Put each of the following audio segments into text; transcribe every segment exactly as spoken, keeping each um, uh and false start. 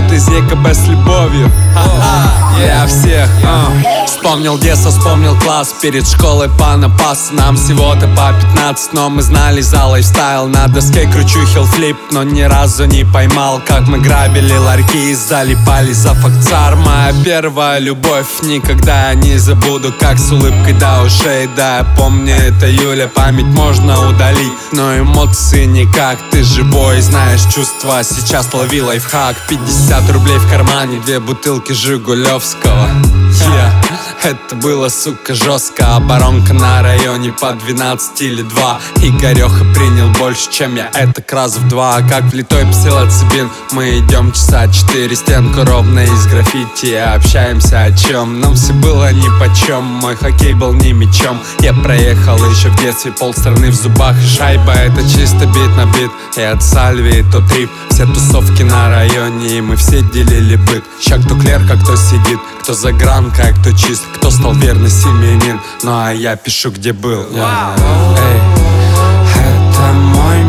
Ребята из ЕКБ с любовью. Я всех uh. Вспомнил детство, вспомнил класс. Перед школой по напасу. Нам всего-то по пятнадцать, но мы знали за лайфстайл. На доске кручу хилфлип, но ни разу не поймал. Как мы грабили ларьки и залипали за факцар. Моя первая любовь, никогда я не забуду. Как с улыбкой до ушей, да, я помню, это Юля. Память можно удалить, но эмоции никак. Ты живой, знаешь чувства. Сейчас лови лайфхак. Пятьдесят рублей в кармане, две бутылки Жигулевского. Yeah. Это было, сука, жестко. Оборонка на районе по двенадцать или два. Игореха принял больше, чем я, это раз в два. Как влитой псилоцибин, мы идем часа четыре. Стенку ровно из граффити, общаемся о чем. Нам все было нипочем, мой хоккей был не мячом. Я проехал еще в детстве, полстраны в зубах и шайба. Это чисто бит на бит, и от Сальви, и то трип. Все тусовки на районе, и мы все делили быт. Ща кто клерка, кто сидит, кто за гранкой, а кто чист, кто стал верный семьянин. Ну а я пишу, где был. yeah. Эй, это мой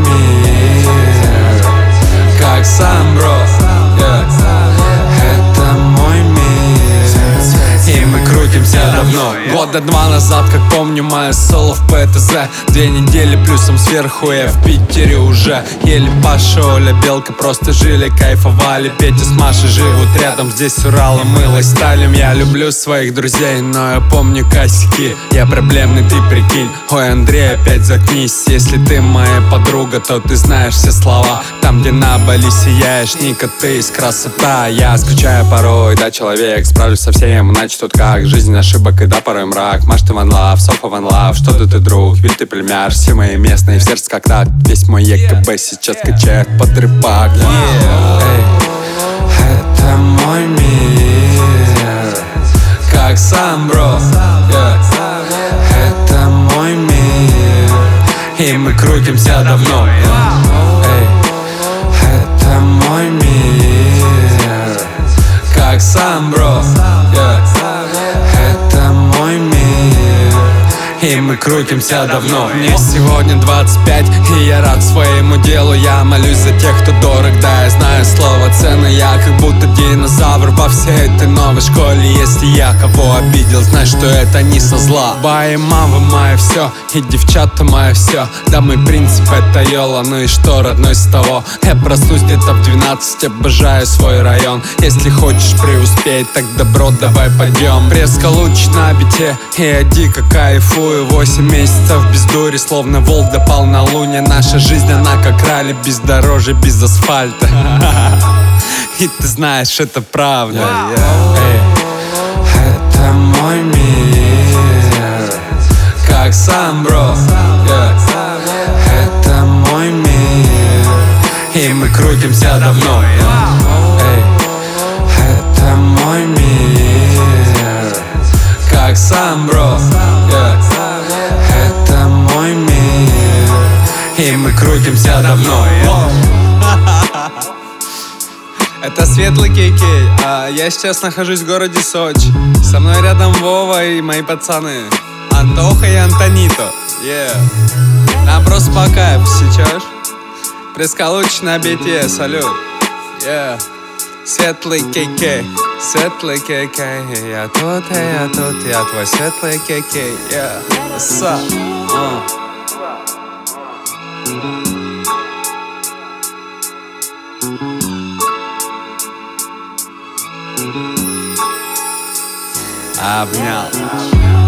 мир, как сам бро. yeah. Это мой мир, и мы крутимся давно. Года два назад, как помню, мое соло в ПТЗ. Две недели плюсом сверху, я в Питере уже. Еле Паша, Оля, Белка просто жили, кайфовали. Петя с Машей живут рядом, здесь Урал и мыло сталим. Я люблю своих друзей, но я помню косяки. Я проблемный, ты прикинь. Ой, Андрей, опять заткнись. Если ты моя подруга, то ты знаешь все слова. Там, где на Бали сияешь, Ника, ты из красота. Я скучаю порой, да, человек, справлюсь со всем, иначе тут как. Жизнь ошибок и да, порой мрак. Маш, ты ван лав, Софа ван лав. Что ты, ты друг, ведь ты племяш. Все мои местные в сердце как так. Весь мой ЕКБ сейчас качает под рыбак. yeah. Эй, это мой мир, как сам бро. yeah. Это мой мир, и мы крутимся давно. Эй, это мой мир, как сам бро. yeah. Это мой мир, и мы крутимся давно. Мне сегодня двадцать пять, и я рад своему делу. Я молюсь за тех, кто дорог, да, я знаю слово цены. Я как будто динозавр во всей этой новой школе. Если я кого обидел, знай, что это не со зла. Бай, мама, мое все, и девчата мое все. Да, мой принцип это йола, ну и что, родной с того. Я проснусь где-то в двенадцать, обожаю свой район. Если хочешь преуспеть, так добро, давай пойдем. Преска луч на бите, и я дико кайфую. Восемь месяцев без дури, словно волк допал на луне. Наша жизнь, она как ралли, без дорожи, без асфальта. И ты знаешь, это правда. Эй, это мой мир, как сам бро. Это мой мир, и мы крутимся давно. Эй, это мой мир, как сам бро. Это мой мир, и мы крутимся давно. Это Светлый кей кей, а я сейчас нахожусь в городе Сочи. Со мной рядом Вова и мои пацаны Антоха и Антонито. yeah. Нам просто по кайфу сейчас. Прескалуч на бите, салют. yeah. Светлый кей кей, Светлый кей кей. Я тут, я тут, я твой Светлый кей кей. yeah. What's up? Uh. Обнял.